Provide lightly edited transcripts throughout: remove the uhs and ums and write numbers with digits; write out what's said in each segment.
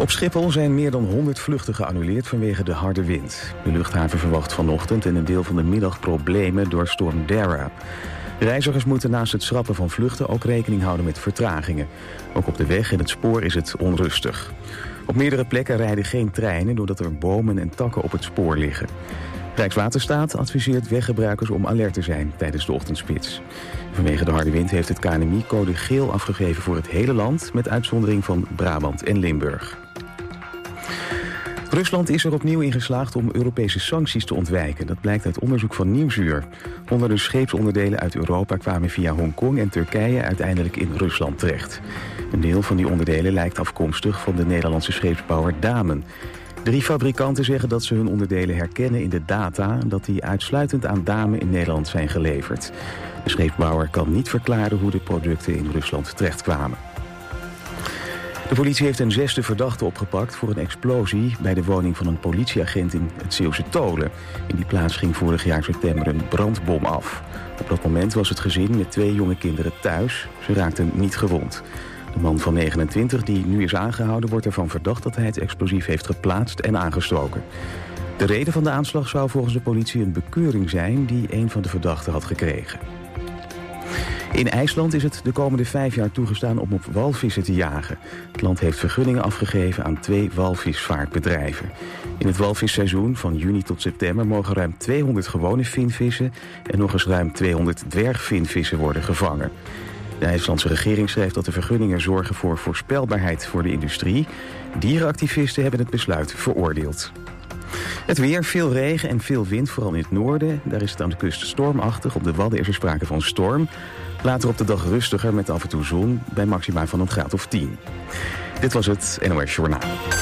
Op Schiphol zijn meer dan 100 vluchten geannuleerd vanwege de harde wind. De luchthaven verwacht vanochtend en een deel van de middag problemen door storm Dara. Reizigers moeten naast het schrappen van vluchten ook rekening houden met vertragingen. Ook op de weg en het spoor is het onrustig. Op meerdere plekken rijden geen treinen doordat er bomen en takken op het spoor liggen. Rijkswaterstaat adviseert weggebruikers om alert te zijn tijdens de ochtendspits. Vanwege de harde wind heeft het KNMI code geel afgegeven voor het hele land, met uitzondering van Brabant en Limburg. Rusland is er opnieuw in geslaagd om Europese sancties te ontwijken. Dat blijkt uit onderzoek van Nieuwsuur. Honderden scheepsonderdelen uit Europa kwamen via Hongkong en Turkije uiteindelijk in Rusland terecht. Een deel van die onderdelen lijkt afkomstig van de Nederlandse scheepsbouwer Damen. 3 fabrikanten zeggen dat ze hun onderdelen herkennen in de data en dat die uitsluitend aan Damen in Nederland zijn geleverd. De scheepsbouwer kan niet verklaren hoe de producten in Rusland terechtkwamen. De politie heeft een 6e verdachte opgepakt voor een explosie bij de woning van een politieagent in het Zeeuwse Tolen. In die plaats ging vorig jaar september een brandbom af. Op dat moment was het gezin met 2 jonge kinderen thuis. Ze raakten niet gewond. De man van 29, die nu is aangehouden, wordt ervan verdacht dat hij het explosief heeft geplaatst en aangestoken. De reden van de aanslag zou volgens de politie een bekeuring zijn die een van de verdachten had gekregen. In IJsland is het de komende 5 jaar toegestaan om op walvissen te jagen. Het land heeft vergunningen afgegeven aan 2 walvisvaartbedrijven. In het walvisseizoen van juni tot september mogen ruim 200 gewone vinvissen en nog eens ruim 200 dwergvinvissen worden gevangen. De IJslandse regering schrijft dat de vergunningen zorgen voor voorspelbaarheid voor de industrie. Dierenactivisten hebben het besluit veroordeeld. Het weer, veel regen en veel wind, vooral in het noorden. Daar is het aan de kust stormachtig. Op de Wadden is er sprake van storm. Later op de dag rustiger met af en toe zon bij maxima van een graad of 10. Dit was het NOS Journaal.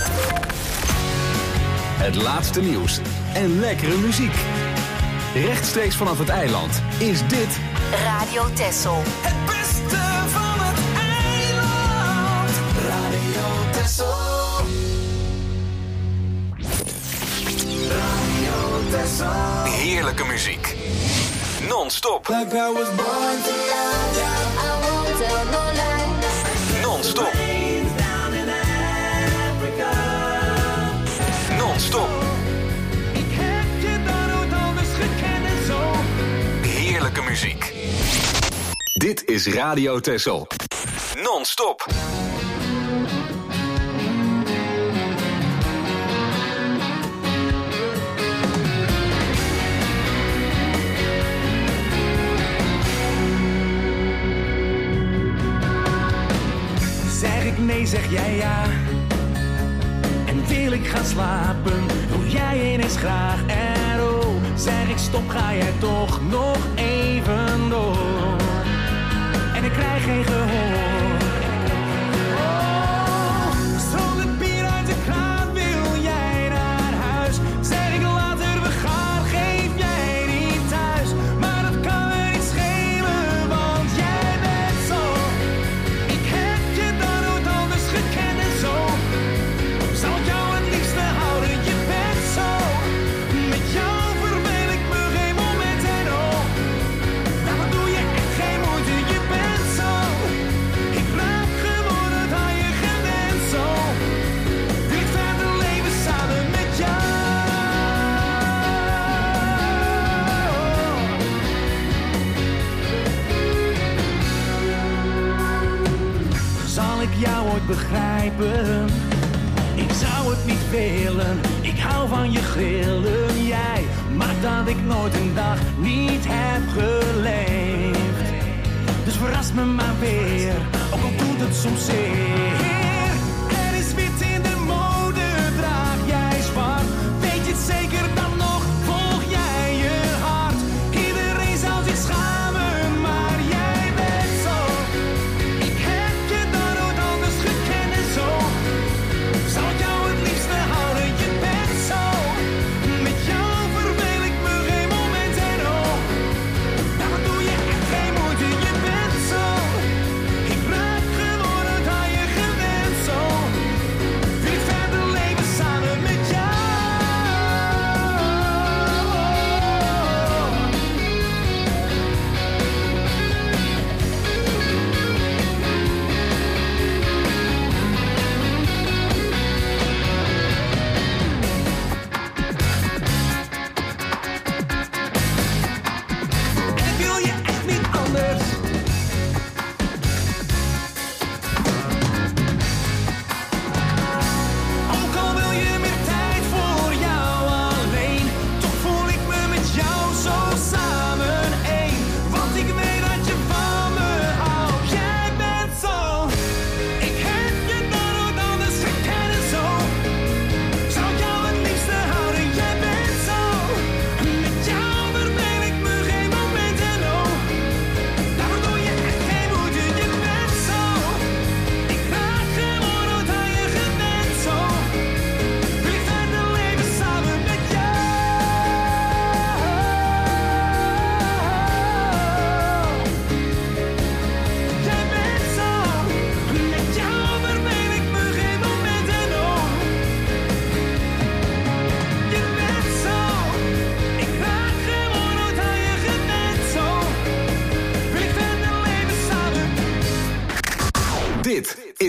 Het laatste nieuws en lekkere muziek. Rechtstreeks vanaf het eiland is dit Radio Texel. Het beste van het eiland. Radio Texel. Radio Texel. heerlijke muziek. Non-stop. Like I was born to love you. I won't tell no lies. Non-stop. Down in Africa. Non-stop. Ik heb je daar ooit anders gekend en zo. Heerlijke muziek. Dit is Radio Texel. Non-stop. Zeg ik nee, zeg jij ja. En wil ik gaan slapen, doe jij ineens graag. En oh, zeg ik stop, ga jij toch nog even door. En ik krijg geen gehoor. Oh, stroom het bier uit de kraan, wil jij naar huis. Zeg ik later, we gaan, geef jij niet thuis. Maar dat kan me niet schelen, want jij bent zo. Ik heb je dan nooit anders gekend en zo. Zal ik jou het liefste houden, je bent zo. Met jou verveel ik me geen moment en oh. Daarvoor doe je echt geen moeite, je bent zo. Ik raak gewoon het aan je gewend zo. Wil ik verder leven samen met jou. Zal ik jou ooit begrijpen? Ik zou het niet willen, ik hou van je grillen. Jij maakt dat ik nooit een dag niet heb geleefd. Dus verras me maar weer, ook al doet het soms zeer. Er is wit in de mode, draag jij zwart. Weet je het zeker dan nog, volg jij je hart. Iedereen zal zich schamen, maar jij bent zo. Ik heb je dan nooit anders gekend en zo. Zal ik jou het liefste houden, je bent zo. Met jou verveel ik me geen moment en oh. Daarvoor doe je echt geen moeite, je bent zo. Ik raak gewoon het aan je gewend.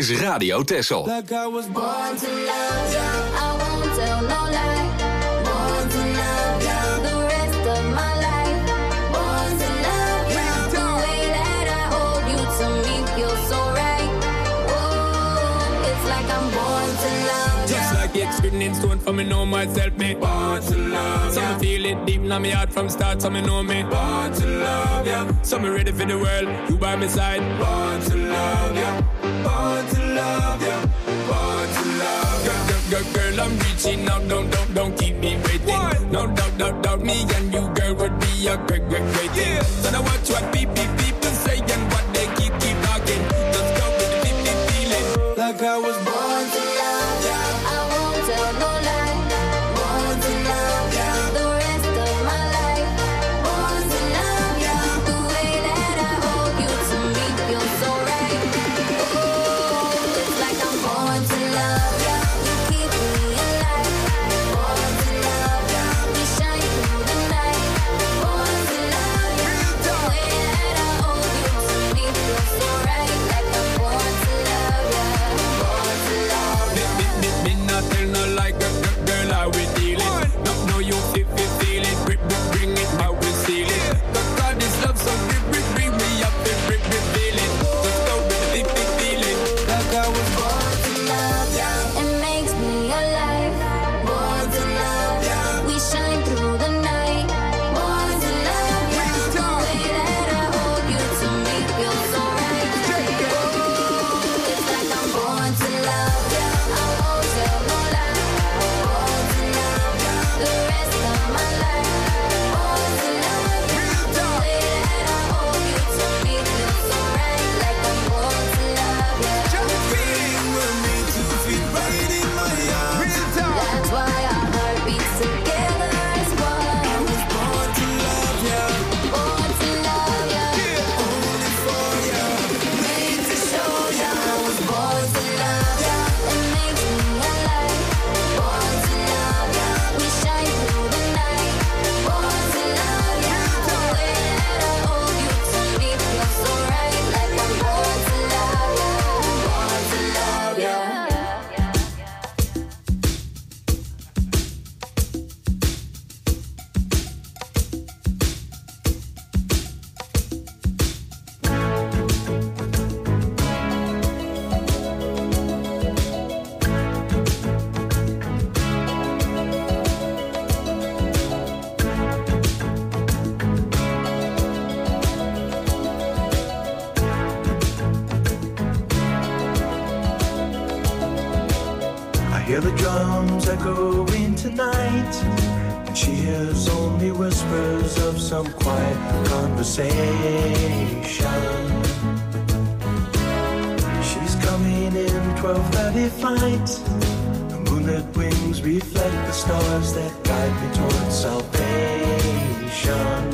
is Radio Texel. Like I was born to love you, I won't tell no lie. Born to love you, the rest of my life. Born to love you, the way that I hold you to me feels so right. Oh, it's like I'm born to love you. Just like it's written in stone for me know myself, me born to love you. So me feel it deep in my heart from start, so me know me born to love you. So me ready for the world, you by my side. Born to love you, born to love you, born to love you. Girl, I'm reaching out, don't keep me waiting. No doubt, me and you, girl, would be a great thing. So now watch what people say and what they keep talking. Let's go with the feeling. Like I was born to love you, I won't tell no lie. Born to love you, the rest of my life. Born to love you, the way that I hold you to me feels so right. Oh, it's like I'm born to love you, you keep me alive. Born to love you, we shine through the night. Born to love you, the way that I hold you to me feels so right. Like I'm born to love you, born to love you. Me not tell no like girl, how we dealing. No, you feel it, bring it, how we seal it. God, this love so bring me up and feel it. Let's go with the feeling. Like I was born to love you, it makes me alive. Born to love you, we shine through the night. Born to love you, the way that I hold you to me feels so right. Oh, it's like I'm born to love you, I won't tell no lie. Born to love you, the rest of my life. Born to love you, the way that I hold you to me feels so right. Like I'm born to love you. That's why our heart beats together as one. I was born to love you, born to love you, only for you, made to show you. I was born to love you, it makes me alive. Born to love you, we shine through the night. Born to love you, the way that I hold you to me feels so right. Like I'm born to love you, born to love you. I hear the drums echoing tonight, and she hears only whispers of some quiet conversation. She's coming in 12:30 flight. The moonlit wings reflect the stars that guide me towards salvation.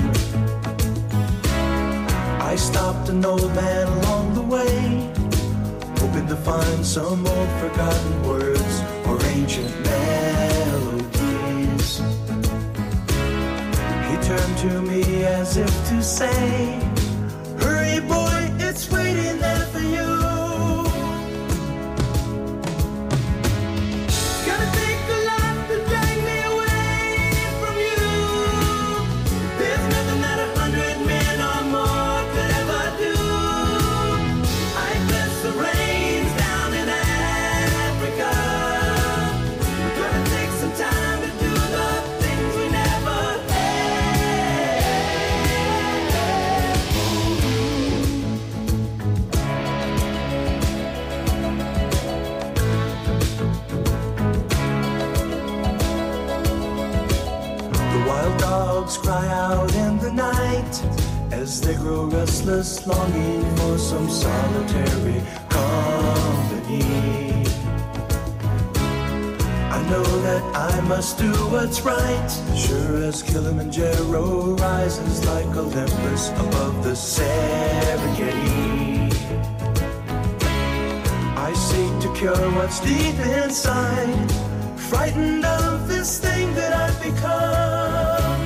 I stopped an old man along the way, hoping to find some old forgotten words or ancient melodies. He turned to me as if to say, hurry boy, it's waiting there for you. Gonna take a lot to drag me away from you. There's nothing that 100 men or more could ever do. I bless the rains down in Africa. We're gonna take some time to do the things we never The wild dogs cry out in the night as they grow restless, longing for some solitary company. I know that I must do what's right, sure as Kilimanjaro rises like Olympus above the Serengeti. I seek to cure what's deep inside, frightened of this thing that I've become.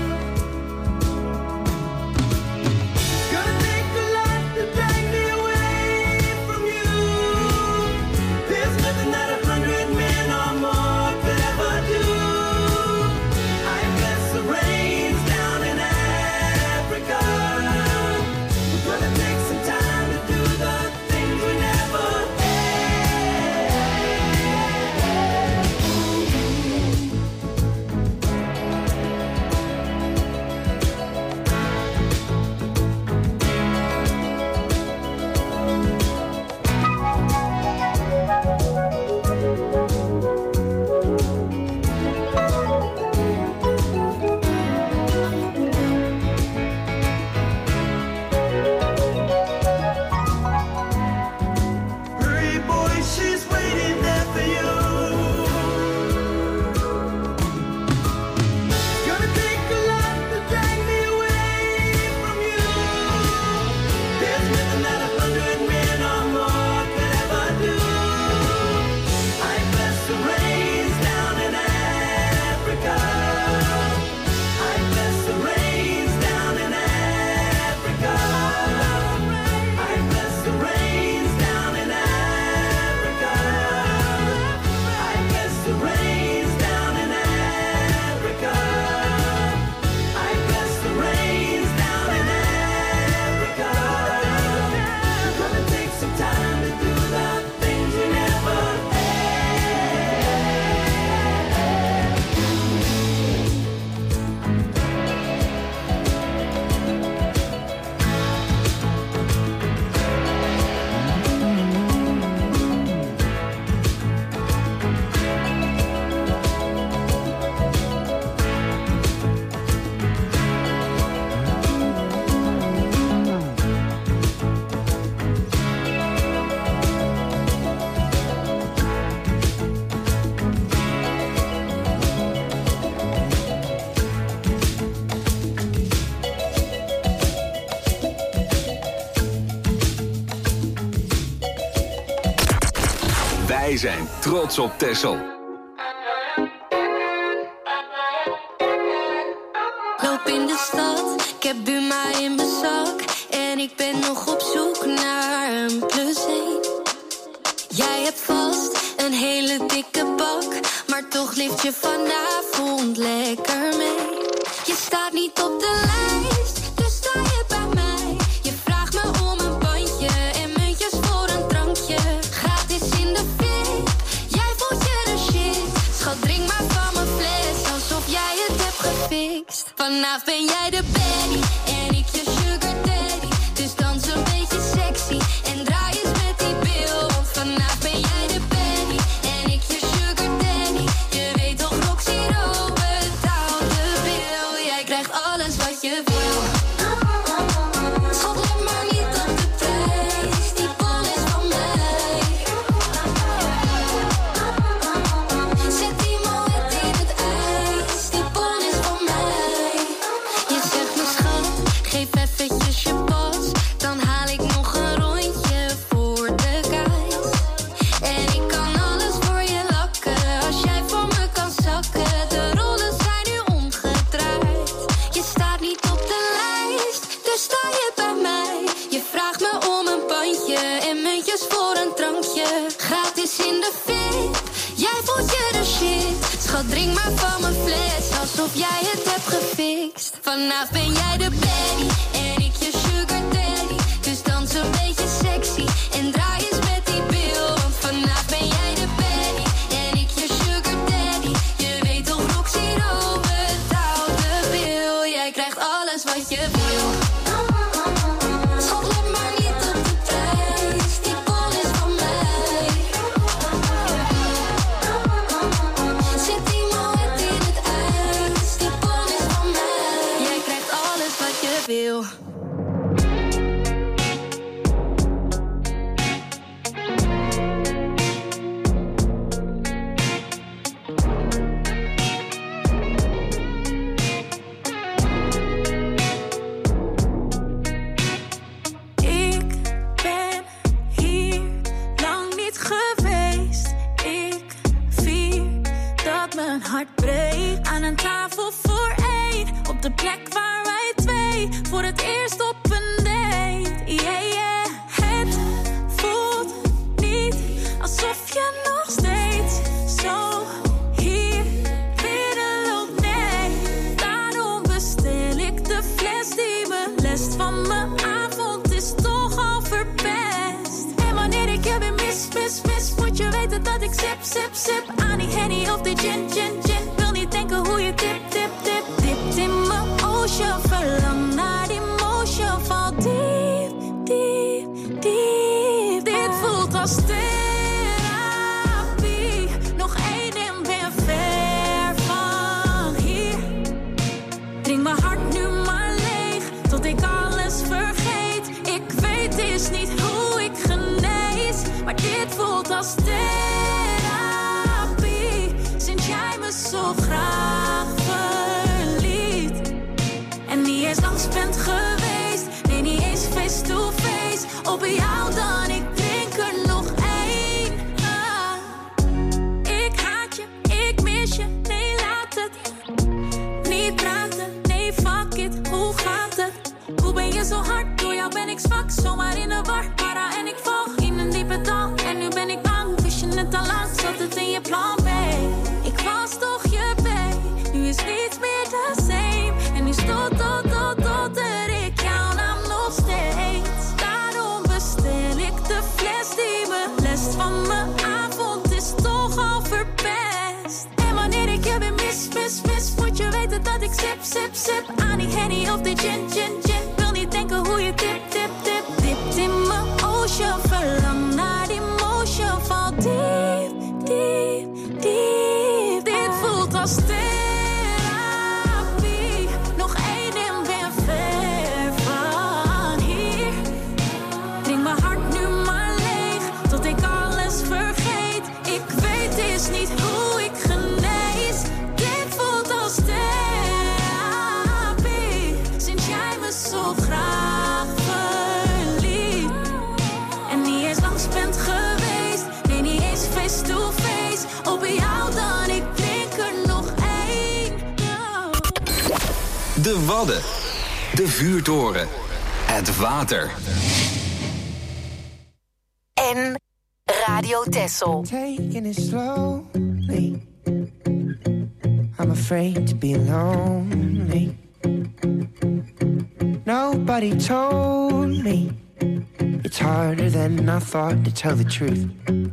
Gonna take a lot to drag me away from you. Wij zijn trots op Texel. Loop in de stad, ik heb Buma in mijn zak. En ik ben nog op zoek naar een +1. Jij hebt vast een hele dikke bak, maar toch lift je vanavond lekker mee. Je staat niet op de lijst, dus sta je bij mij. Je vraagt me om een bandje en muntjes voor een drankje. Gratis in de VIP, jij voelt je de shit. Schat, drink maar van mijn fles, alsof jij het hebt gefixt. Vanavond ben jij de baddie en ik je sugar daddy. Dus dans een beetje sexy en draai eens met die bil. Want vanavond ben jij de baddie en ik je sugar daddy. Je weet toch, Roxy Rowe betaalt de bil. Jij krijgt alles wat je wil. Schat, let maar niet op de prijs, die bol is van mij. Zet die moed in het ijs, die bol is van mij. Je zegt me schat, geef eventjes je pas, dan haal ik nog een rondje voor de guys. En ik kan alles voor je lakken, als jij voor me kan zakken. De rollen zijn nu omgedraaid. Je staat niet op de lijst, dus sta je bij mij. Je vraagt me om een bandje en muntjes voor een drankje. Gratis in de VIP, jij voelt je de shit. Schat, drink maar van mijn fles, alsof jij het hebt gefixt. Vanavond ben jij de baddie en ik je sugar daddy. Dus dans een beetje sexy en draai eens met die bil. Want vanavond ben jij de baddie en ik je sugar daddy. Je weet toch, Roxy Rowe betaalt de bil. Jij krijgt alles wat je wil. Schat, let maar niet op de prijs, die bol is van mij. Zet die moed in het ijs, die bol is van mij. Jij krijgt alles wat je wil. Ik ben hier lang niet geweest. Ik vier dat mijn hart breekt. Aan een tafel voor 1, op de plek waar wij 2 voor het eerst op een date. Yeah, yeah. Het voelt niet alsof je nog steeds zo hier binnenloopt. Nee, daarom bestel ik de fles die me lest van mijn avond is toch al verpest. En wanneer ik je weer mis, moet je weten dat ik sip aan die Henny of die gin. Wil niet denken hoe je dipt in mijn ocean. Verlang naar die motion, val diep. Dit voelt als therapie. Nog 1 en ben ver van hier. Drink mijn hart nu maar leeg, tot ik alles vergeet. Ik weet is niet hoe ik genees, maar dit voelt als therapie. Sinds jij me zo graag verliet. En niet eens langs bent geweest, nee niet eens face to face. Op jou dan, ik drink er nog 1. Ik haat je, ik mis je, nee laat het. Niet praten, nee fuck it, hoe gaat het? Hoe ben je zo hard, door jou ben ik zwak. Zomaar in de war, para en ik val in een diepe dal. En nu ben ik bang, wist je het al lang, zat het in je plan B. Ik was toch je babe, nu is niets meer the same. En nu stotter ik jouw naam nog steeds. Daarom bestel ik de fles die me lest van mijn avond is toch al verpest. En wanneer ik je weer mis, moet je weten dat ik sip aan die Henny of die gin. Wil niet denken hoe je dipt in mijn ocean. Verlang naar die motion, val diep. Dit voelt als therapie. Nog 1 en ben ver van hier. Drink mijn hart nu maar leeg, tot ik alles vergeet. Ik weet is niet hoe ik genees. Dit voelt als therapie. Sinds jij me zo graag verliet. En niet eens langs bent geweest, nee niet eens face is op jou dan. Ik drink er nog één. Oh. De Wadden. De vuurtoren. Het water. En Radio Texel. Taking it slowly. I'm afraid to be lonely. Nobody told me it's harder than I thought to tell the truth.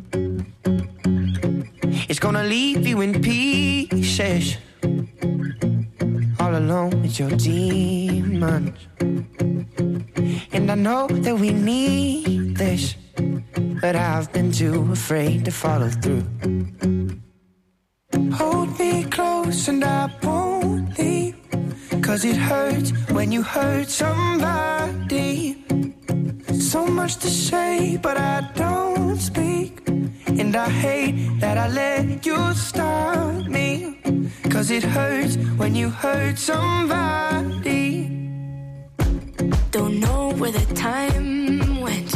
It's gonna leave you in pieces, all alone with your demons. And I know that we need this, but I've been too afraid to follow through. Hold me close and I won't leave, 'cause it hurts when you hurt somebody. So much to say, but I don't speak. And I hate that I let you stop me, 'cause it hurts when you hurt somebody. Don't know where the time went.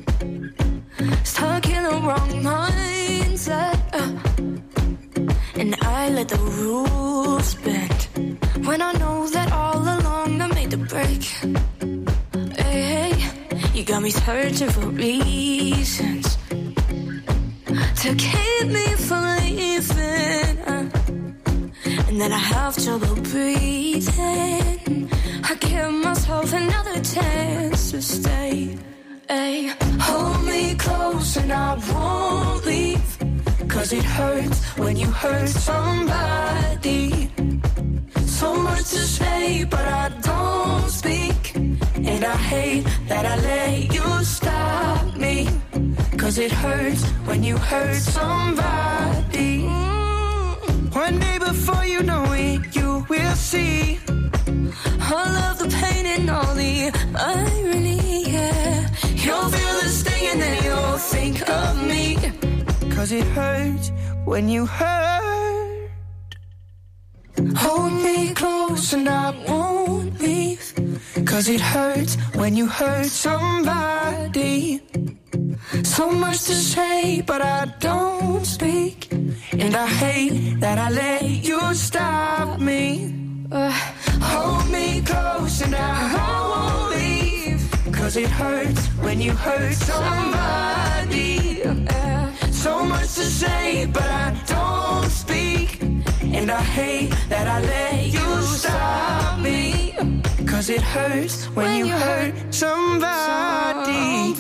Stuck in the wrong mindset. And I let the rules bend, when I know that all along I made the break. Hey, hey, you got me searching for reasons to keep me from leaving. And then I have trouble breathing. I give myself another chance to stay. Hey, hold me close and I won't leave, 'cause it hurts when you hurt somebody. So much to say, but I don't speak. And I hate that I let you stop me, 'cause it hurts when you hurt somebody. One day before you know it, you will see all of the pain and all the irony, yeah. You'll feel the sting and then you'll think of me, 'cause it hurts when you hurt. Hold me close and I won't leave, 'cause it hurts when you hurt somebody. So much to say, but I don't speak. And I hate that I let you stop me. Hold me close and I won't leave, 'cause it hurts when you hurt somebody. So much to say, but I don't speak. And I hate that I let you stop me, 'cause it hurts when you hurt somebody.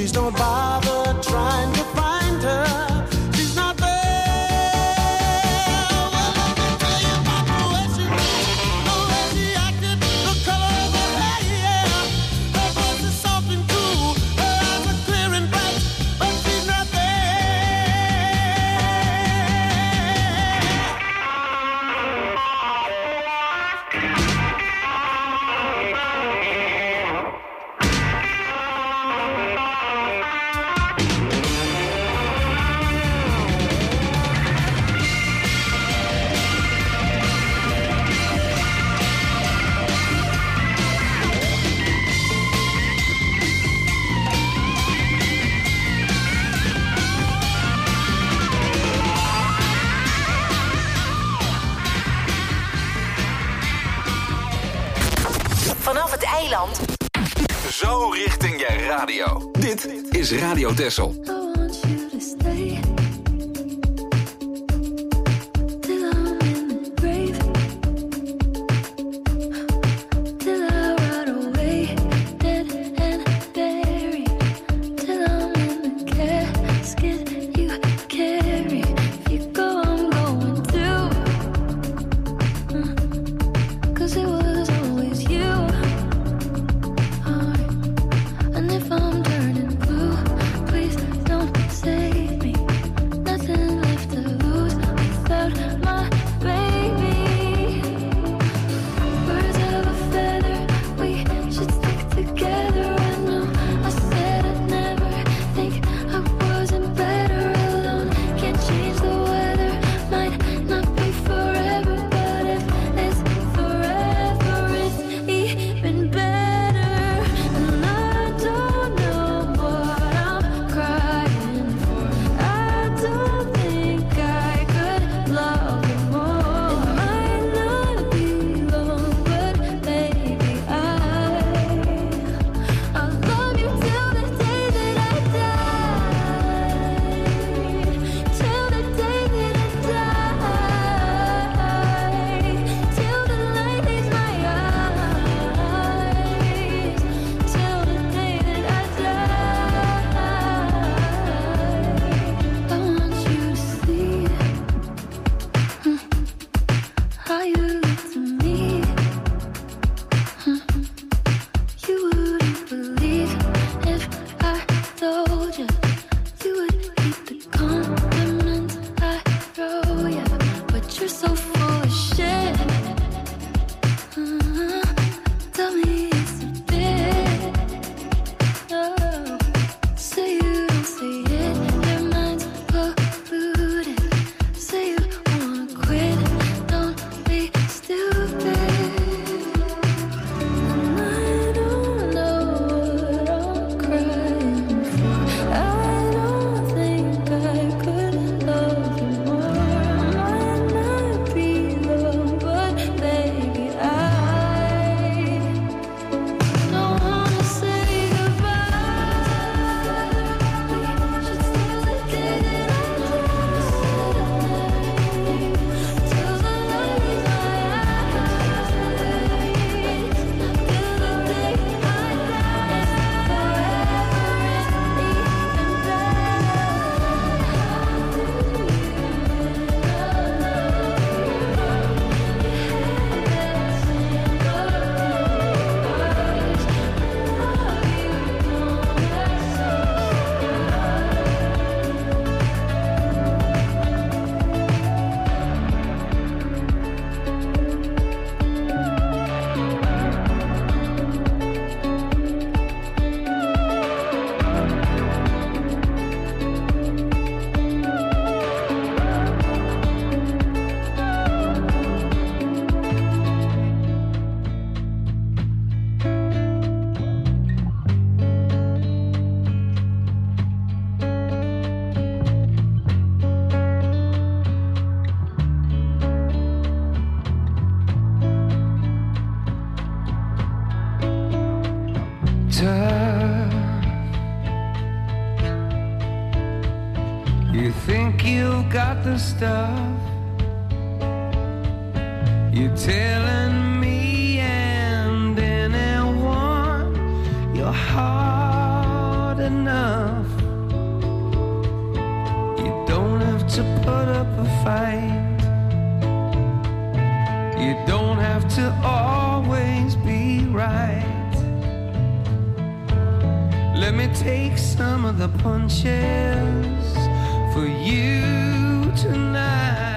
Please don't bother trying to find her. She's not there. Well, let me tell you about the way she looked, the way she acted, the color of her hair. Her voice is soft and cool, her eyes are clear and bright, but she's not there. Vanaf het eiland. Zo richting je radio. Dit is Radio Texel. I want you to stay till I'm in the grave, till I rot away, dead and buried, till I'm in the casket you carry. If you go, I'm going through, 'cause it was always you. And if I'm turning blue, please don't save me. Nothing left to lose without my baby. Birds of a feather, we should stick together. I know I said I'd never think I wasn't better alone. Can't change the weather, might not be forever, but if it's forever, it's even better. And I don't know what I'm crying for. I don't think I could love you more. It might not be long, but baby, I'll love you till the day that I die. Till the day that I die. Till the light leaves my eyes. Till the day that I die. I want you to see how you look to me. You wouldn't believe if I told you. You would keep the compliments I throw you, but you're so full of shit. Tell me it's a bit. Oh, say you don't see it, your mind's polluted. Say you wanna quit, don't be stupid. And I don't know what I'm crying for. I don't think I could love you more. Might not be long, but baby, I don't wanna say goodbye. We should still together till the light leaves my eyes. Till the day I die. You think you've got the stuff. You're telling me and anyone you're hard enough. to put up a fight. You don't have to always be right. Let me take some of the punches for you tonight.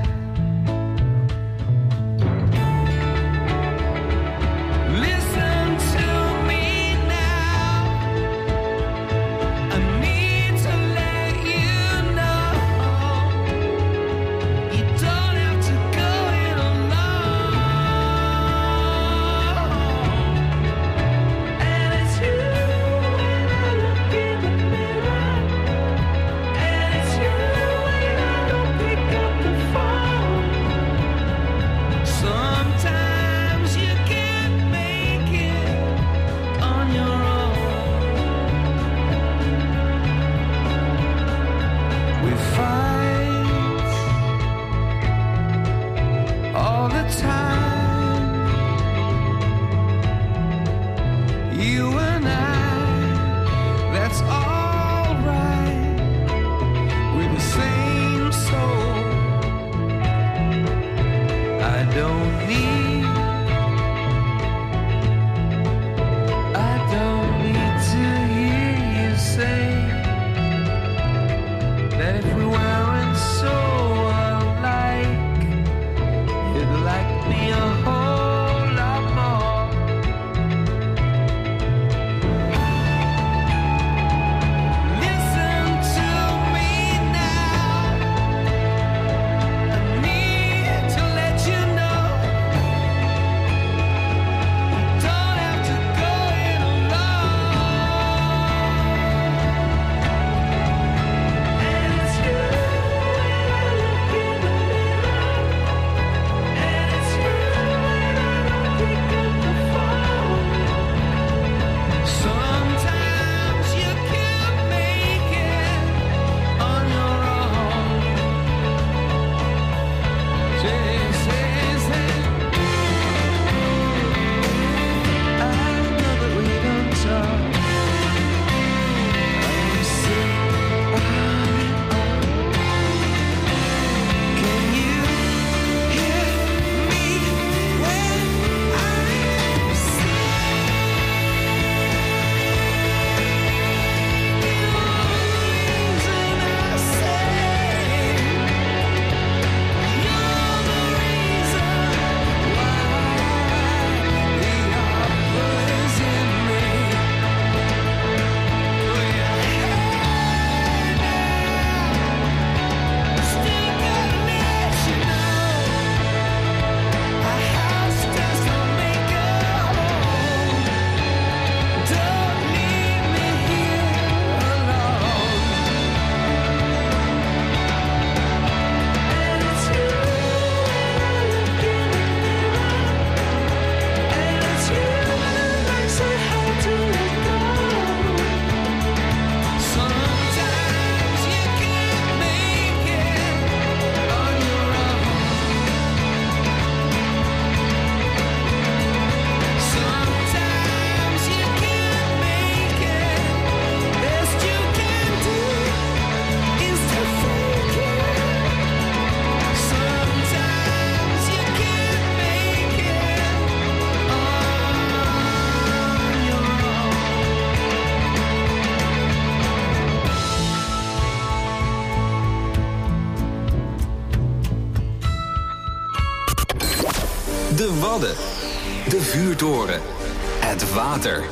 De Wadden, de vuurtoren, het water.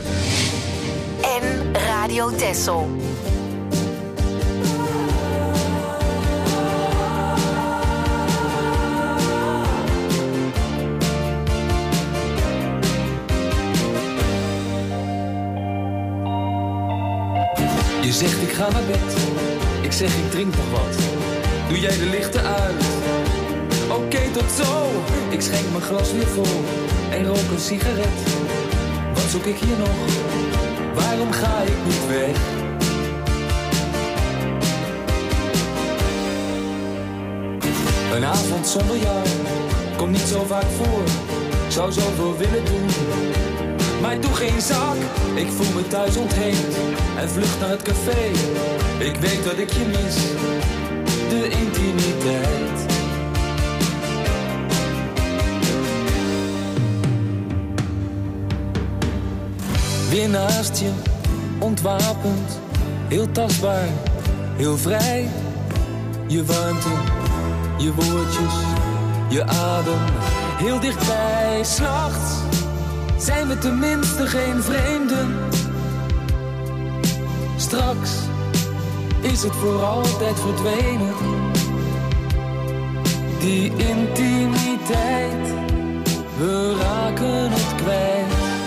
En Radio Texel. Je zegt ik ga naar bed, ik zeg ik drink nog wat. Doe jij de lichten uit? Oké, tot zo. Ik schenk mijn glas weer vol en rook een sigaret. Wat zoek ik hier nog? Waarom ga ik niet weg? Een avond zonder jou komt niet zo vaak voor. Zou zoveel willen doen, maar ik doe geen zak. Ik voel me thuis ontheemd en vlucht naar het café. Ik weet dat ik je mis, de intimiteit. Weer naast je, ontwapend, heel tastbaar, heel vrij. Je warmte, je woordjes, je adem, heel dichtbij. 's Nachts zijn we tenminste geen vreemden. Straks is het voor altijd verdwenen. Die intimiteit, we raken het kwijt.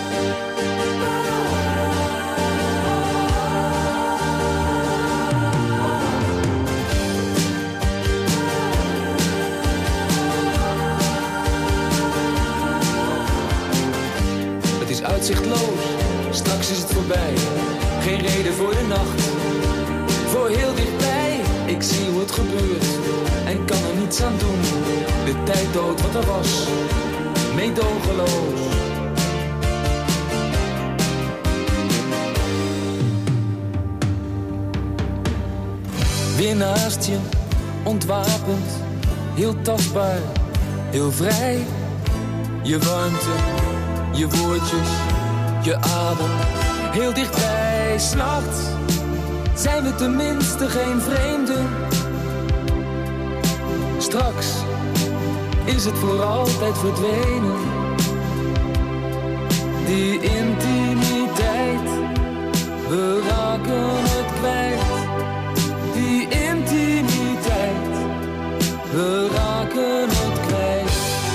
Het is uitzichtloos, straks is het voorbij. Geen reden voor de nacht, voor heel dichtbij. Ik zie hoe het gebeurt en kan er niets aan doen. De tijd dood wat er was, meedogenloos. Weer naast je, ontwapend, heel tastbaar, heel vrij. Je warmte, je woordjes, je adem, heel dichtbij. 's Nachts zijn we tenminste geen vreemden. Straks is het voor altijd verdwenen. Die intimiteit, we raken het kwijt. Die intimiteit, we raken het kwijt.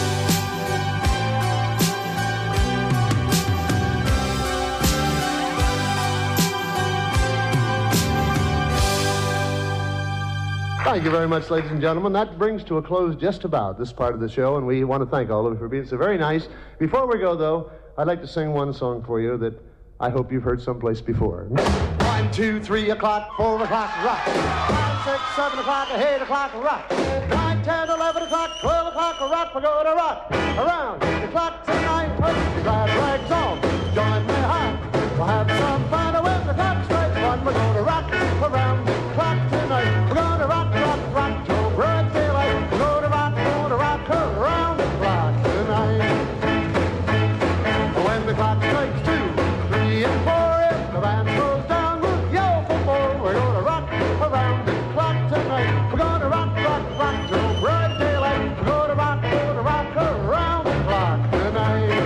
Thank you very much, ladies and gentlemen. That brings to a close just about this part of the show, and we want to thank all of you for being so very nice. Before we go, though, I'd like to sing one song for you that I hope you've heard someplace before. 1, 2, 3 o'clock, 4 o'clock, rock. 5, 6, 7 o'clock, 8 o'clock, rock. 9, 10, 11 o'clock, 12 o'clock, rock. We're going to rock around the clock tonight. Put your glad rags on, join me high. We'll have some fun when the clock strikes 1. We're going to rock around the clock tonight. We're going to rock, rock, rock till broad daylight. We're going to rock around the clock tonight. When the clock strikes 2, 3, and 4, if the band goes down, we'll yell for more. We're going to rock around the clock tonight. We're going to rock, rock, rock till broad daylight. We're going to rock around the clock tonight.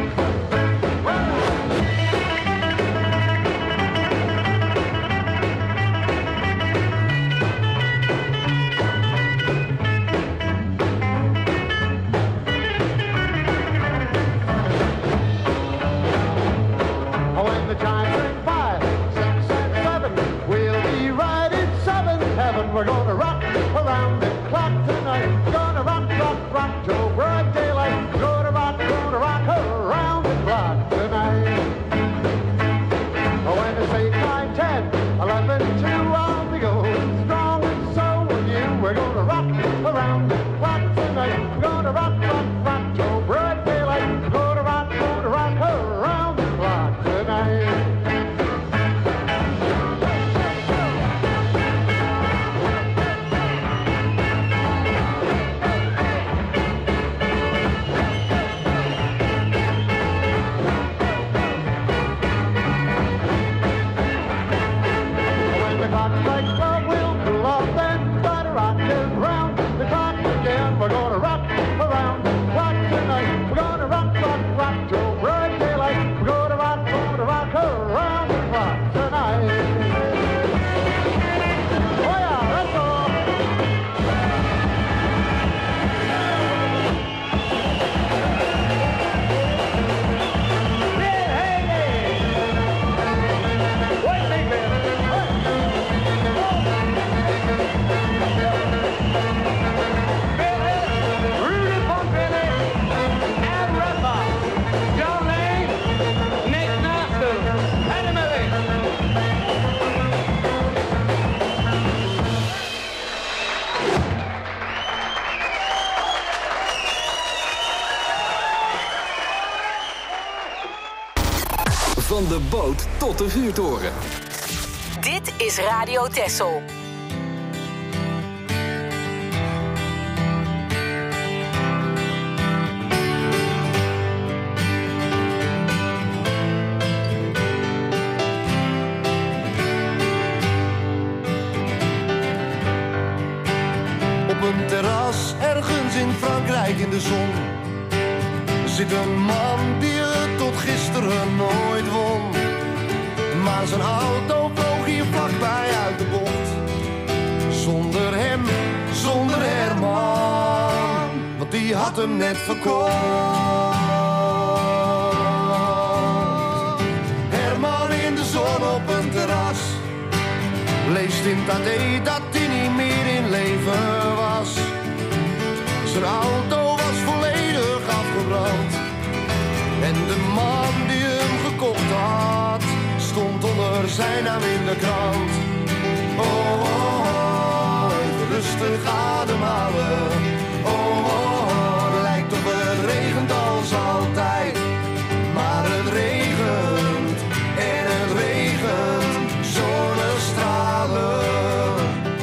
When the chimes ring 5, 6, and 7, we'll be right in 7th heaven. We're gonna rock around the clock tonight. We're gonna rock, rock, rock till broad daylight. We're gonna rock around the clock tonight. When it's 8, 9, 10, 11, 2, I'll be going strong, and so will you. We're gonna rock around the clock tonight. We're gonna rock, rock, rock till broad daylight. We're gonna rock around the clock tonight. When the clock strikes 12, we'll pull off and start rocking round the clock again. We're gonna rock around the clock tonight. We're gonna rock, rock, rock till broad daylight. We're gonna rock around the clock tonight. Oh yeah, that's all. Rudy Pompili and Rafa, John Lane, Nick Nastel, Eddie Murray. Van de boot tot de vuurtoren. Dit is Radio Texel. de zon zit een man die het tot gisteren nooit won. Maar zijn auto vloog hier vlakbij uit de bocht. Zonder hem, zonder Herman, want die had hem net verkocht. Herman in de zon op een terras leest in het AD dat hij niet meer in leven was. Zijn auto was volledig afgebrand en de man die hem gekocht had stond onder zijn naam in de krant. Oh, oh, oh, even rustig ademhalen. Oh, oh, oh, lijkt of het regent als altijd. Maar het regent en het regent, zonnestralen.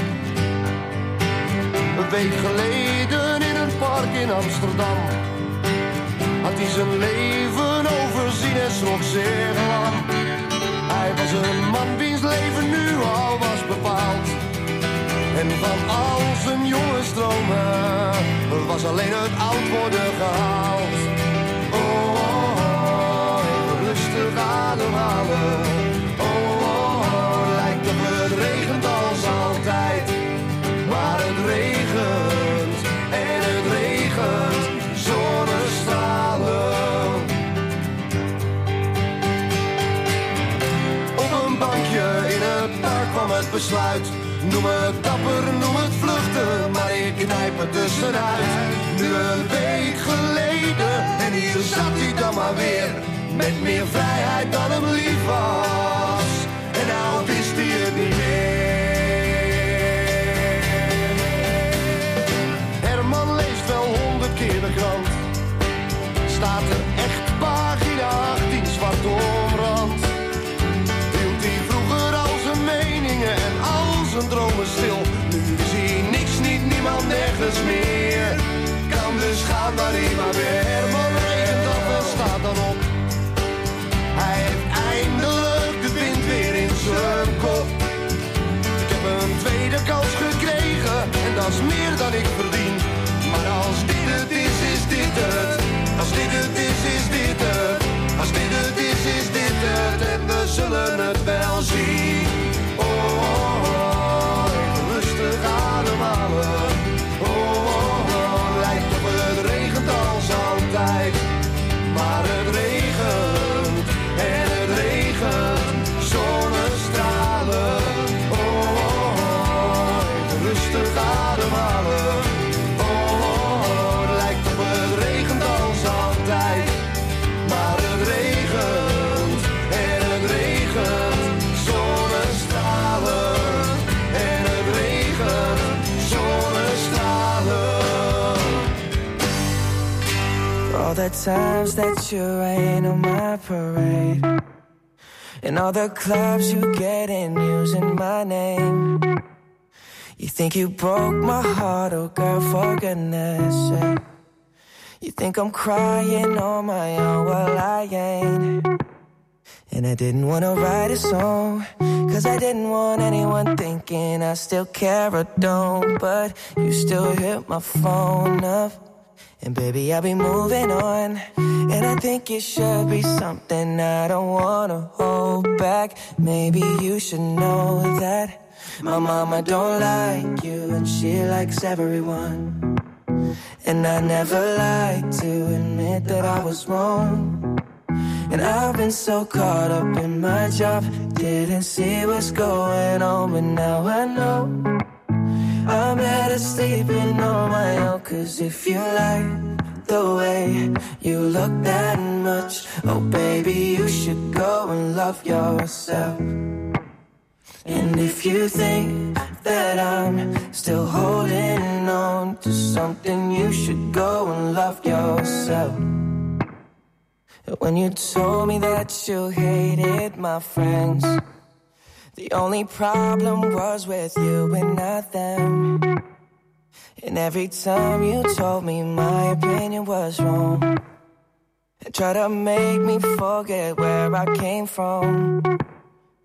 Een week geleden in een park in Amsterdam had hij zijn leven overzien en schrok zeer lang. Hij was een man wiens leven nu al was bepaald. En van al zijn jonge stromen was alleen het oud worden gehaald. Oh, oh, oh, even rustig ademhalen. Oh, oh, oh, lijkt op het regent als altijd. Maar het regent en het regent, zonnestralen. Op een bankje in het park kwam het besluit. Noem het dapper, noem het vluchten, maar ik knijp het tussenuit. Nu een week geleden en hier zat hij dan maar weer. Met meer vrijheid dan hem lief was. En nou wist hij het niet meer. Herman leest wel 100 keer de krant. Staat er echt pagina 18 zwart omrand. Hield hij vroeger al zijn meningen en al zijn dromen stil. Nu zie hij niks, niet niemand, nergens meer. Kan dus gaan waar hij maar weer. Herman regent af en staat dan op. Hij heeft eindelijk de wind weer in zijn kop. Ik heb een tweede kans gekregen en dat is meer dan ik verdien. Maar als dit het is, is dit het. Als dit het is, is dit het. Als dit het is dit het. En we zullen het wel zien. Oh, oh, oh, even rustig ademhalen. Oh, oh, oh, lijkt op het regent als altijd. Maar het regent en het regent, zonnestralen. Oh, oh, oh, even rustig ademhalen. Oh, oh, oh, lijkt op het regent als altijd. Maar het regent en het regent, zonnestralen. En het regent, zonnestralen. All the times that you rain on my parade, and all the clubs you get in using my name. You think you broke my heart, oh girl, for goodness sake. You think I'm crying on my own, well I ain't. And I didn't wanna write a song, cause I didn't want anyone thinking I still care or don't. But you still hit my phone up, and baby, I'll be moving on. And I think it should be something I don't wanna hold back. Maybe you should know that my mama don't like you, and she likes everyone. And I never like to admit that I was wrong. And I've been so caught up in my job, didn't see what's going on, but now I know I'm better sleeping on my own. Cause if you like the way you look that much, oh baby, you should go and love yourself. And if you think that I'm still holding on to something, you should go and love yourself. When you told me that you hated my friends, the only problem was with you and not them. And every time you told me my opinion was wrong, and tried to make me forget where I came from.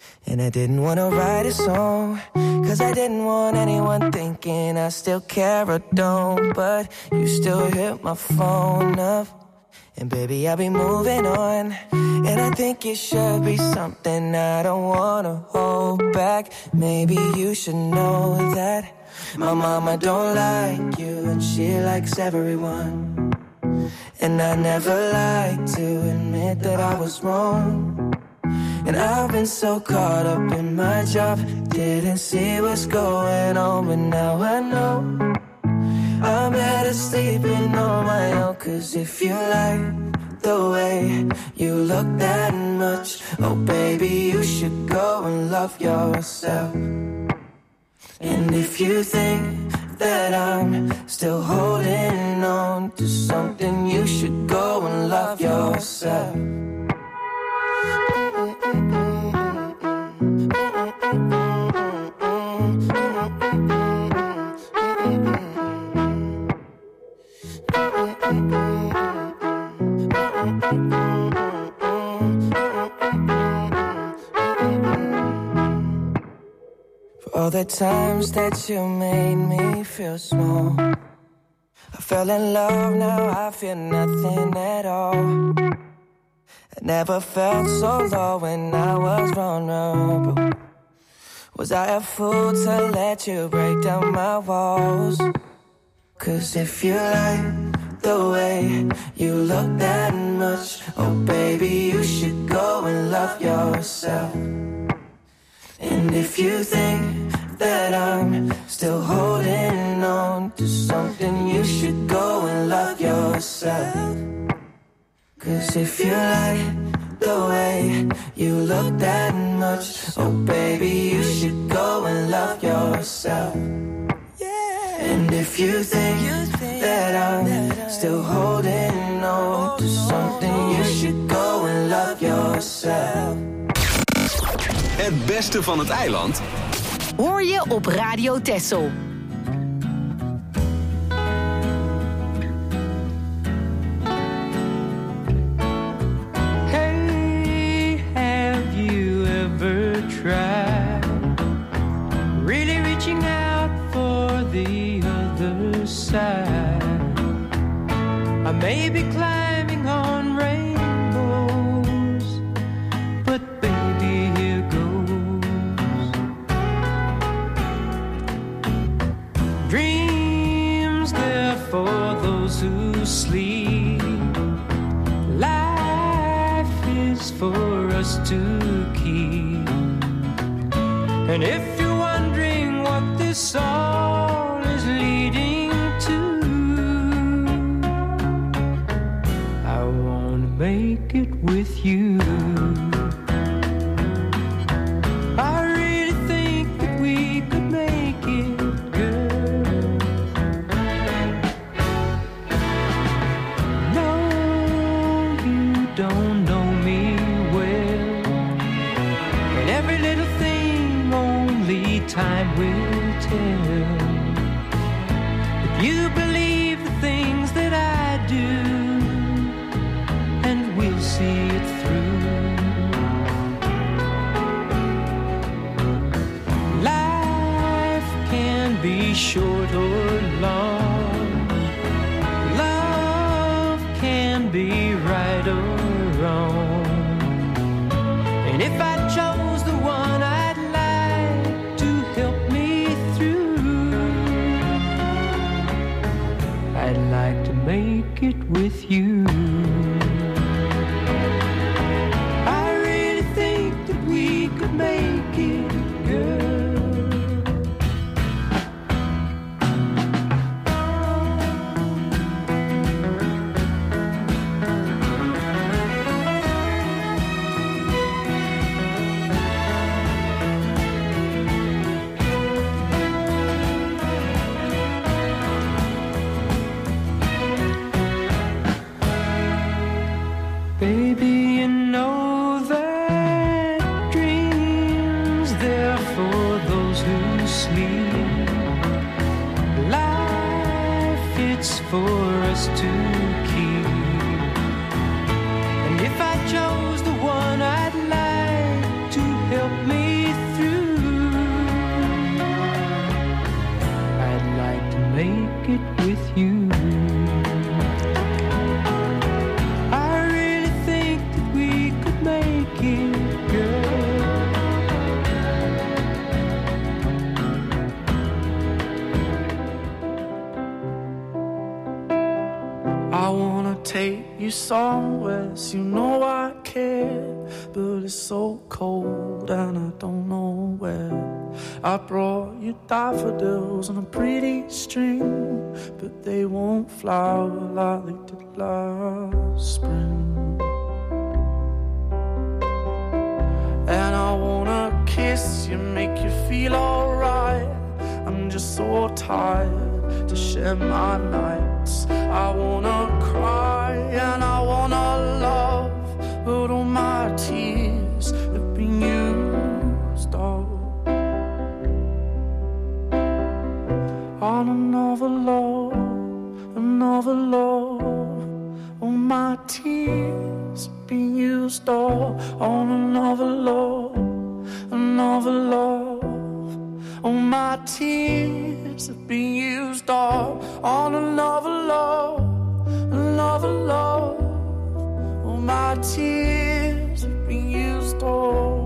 And I didn't want to write a song, 'cause I didn't want anyone thinking I still care or don't. But you still hit my phone up, and baby, I'll be moving on. And I think it should be something I don't want to hold back. Maybe you should know that my mama don't like you, and she likes everyone. And I never like to admit that I was wrong. And I've been so caught up in my job, didn't see what's going on, but now I know I'm better sleeping on my own. 'Cause if you like the way you look that much, oh baby, you should go and love yourself. And if you think that I'm still holding on to something, you should go and love yourself. For all the times that you made me feel small, I fell in love, now I feel nothing at all. I never felt so low when I was vulnerable. Was I a fool to let you break down my walls? 'Cause if you like the way you look that much, oh baby, you should go and love yourself. And if you think that I'm still holding on to something, you should go and love yourself. 'Cause if you like the way you look that much, oh baby, you should go and love yourself. And if you think that I'm still holding on to something, you should go and love yourself. Het beste van het eiland hoor je op Radio Texel. Hey, have you ever tried really reaching out for the other side? I may be climbing on rainbows, but baby, here goes. Dreams there for those who sleep. Life is for us to keep. And if you're wondering what this all is leading to, I wanna make it with you. I really think that we could make it, girl. No, you don't know me well, and every little thing only time will tell. If you believe the things that I do, and we'll see it through. Life can be short or long. Love can be right or wrong. And if I chose the one I'd like to help me through, I'd like to make it with you. I really think that we could make it, girl. Baby, you know that dreams there for those who sleep. Life, it's for us to keep. And if I chose the one I'd like to help me eyes, you know I care, but it's so cold and I don't know where. I brought you daffodils on a pretty string, but they won't flower like they did last spring. And I wanna kiss you, make you feel alright. I'm just so tired to share my nights. I wanna cry and I wanna love, but all my tears have been used up on another love, another love. All my tears have been used up on another love, another love. All my tears have been used up on another love, another love. All my tears have been used up.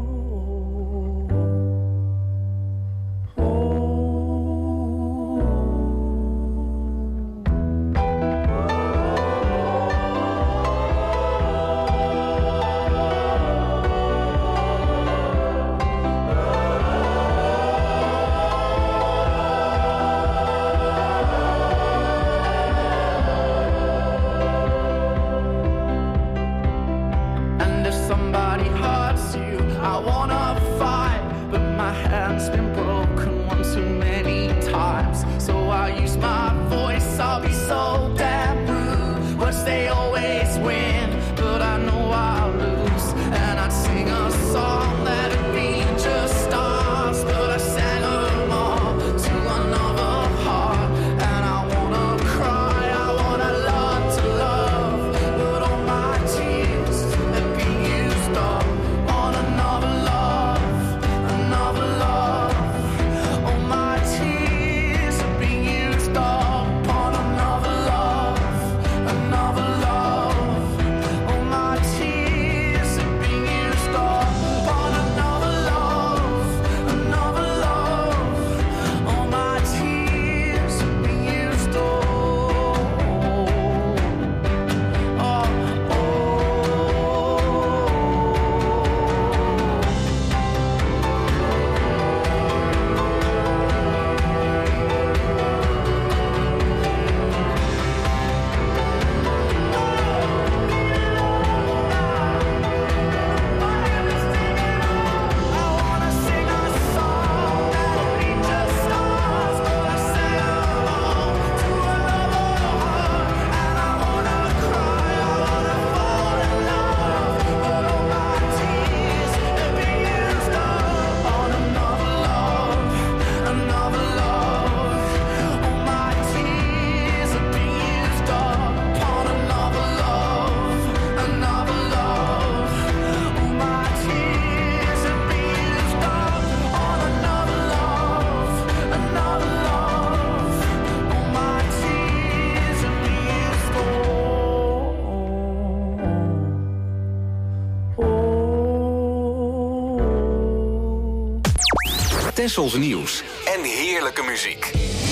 Tessels nieuws en heerlijke muziek.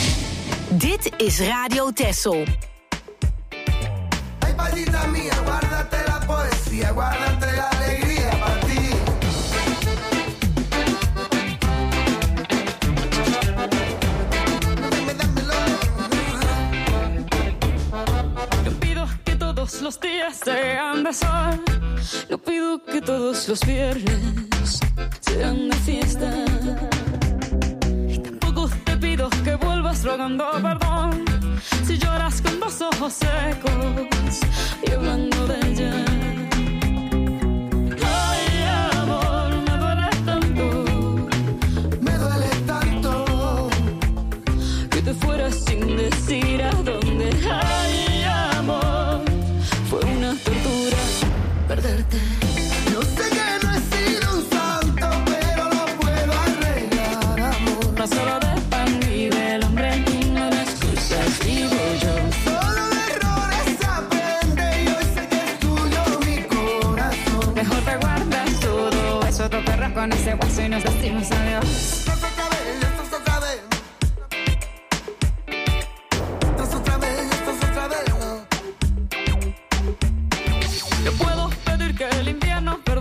Dit is Radio Tessel. Ay, palita mía, guárdate la poesía, guárdate la alegría para ti. No pido que todos los días sean de sol, no pido que todos los viernes sean de fiesta. Que vuelvas rogando perdón si lloras con los ojos secos y hablando de ella. Ay, amor, me duele tanto que te fueras sin decir a dónde. Ay, amor, fue una tortura perderte. Yo sé que no he sido un santo, pero lo puedo arreglar, amor. No solo de con ese hueso y nos decimos adiós.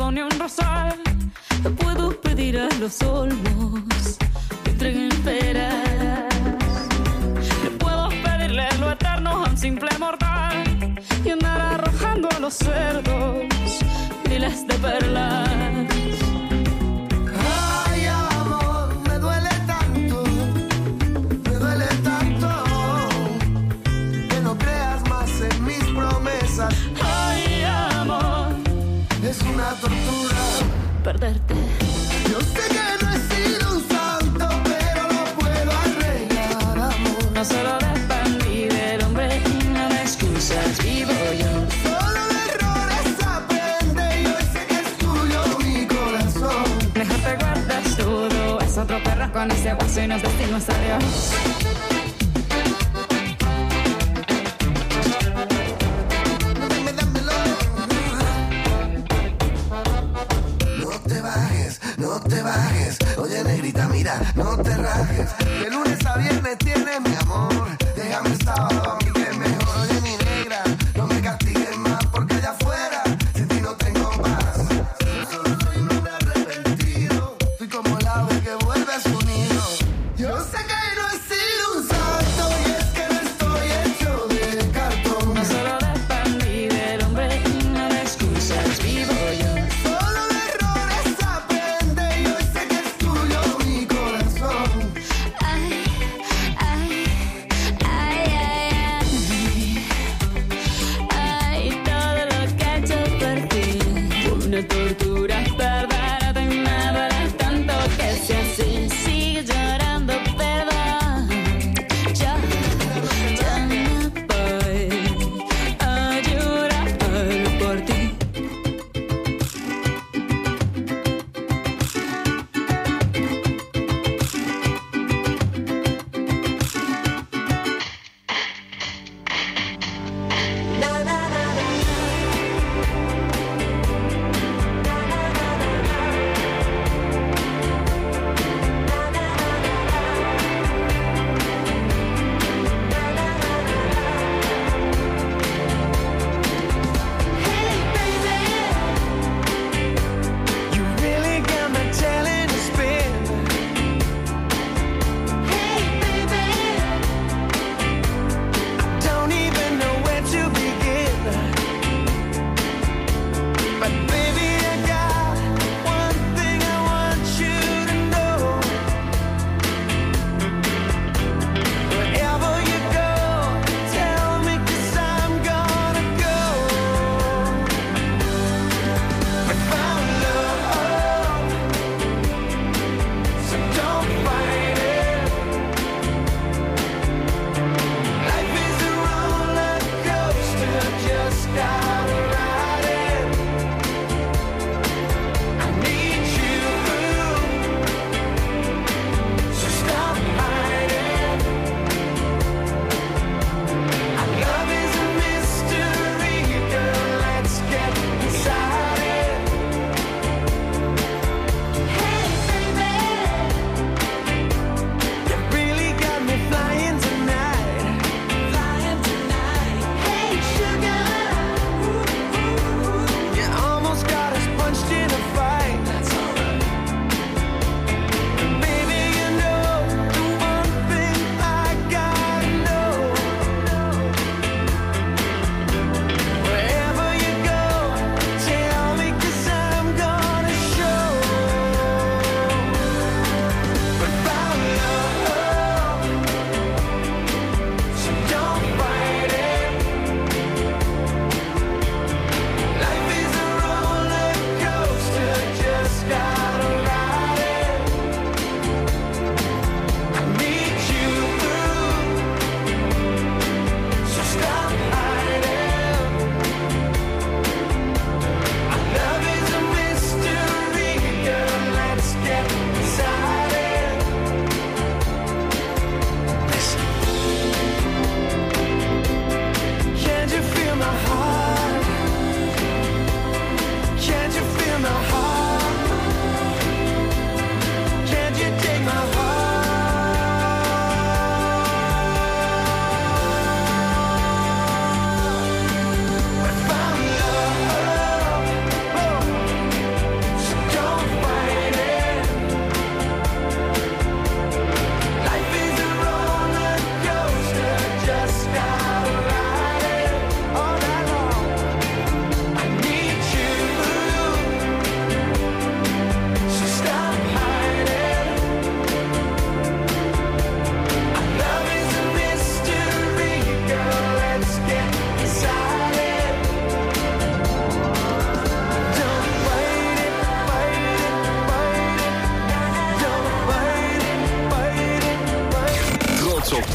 todo ni un rosal. Le puedo pedir a los olmos que entreguen peras. Le puedo pedirle lo eterno a un simple mortal y andar arrojando a los cerdos miles de perlas. Ay, amor, me duele tanto que no creas más en mis promesas. Ay, amor, es una tortura perderte. Yo sé que no he sido un santo, pero lo puedo arreglar, amor. No solo dependí del hombre y no me excusas, vivo yo. Solo de errores aprende y hoy sé que es tuyo mi corazón. Mejor te guardas todo, es otro perro con ese hueso y nos vestimos a Dios. No te bajes, oye negrita, mira, no te rajes. De lunes a viernes tienes mi amor. Déjame el sábado a mí que es mejor. Oye mi negra, no me castigues más porque allá afuera sin ti no tengo paz. Yo solo soy un hombre arrepentido. Soy como el ave que vuelve a su nido. Yo sé que no he sido un santo.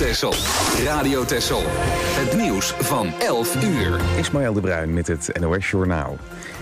Texel. Radio Texel. Het nieuws van 11 uur. Ismaël de Bruin met het NOS Journaal.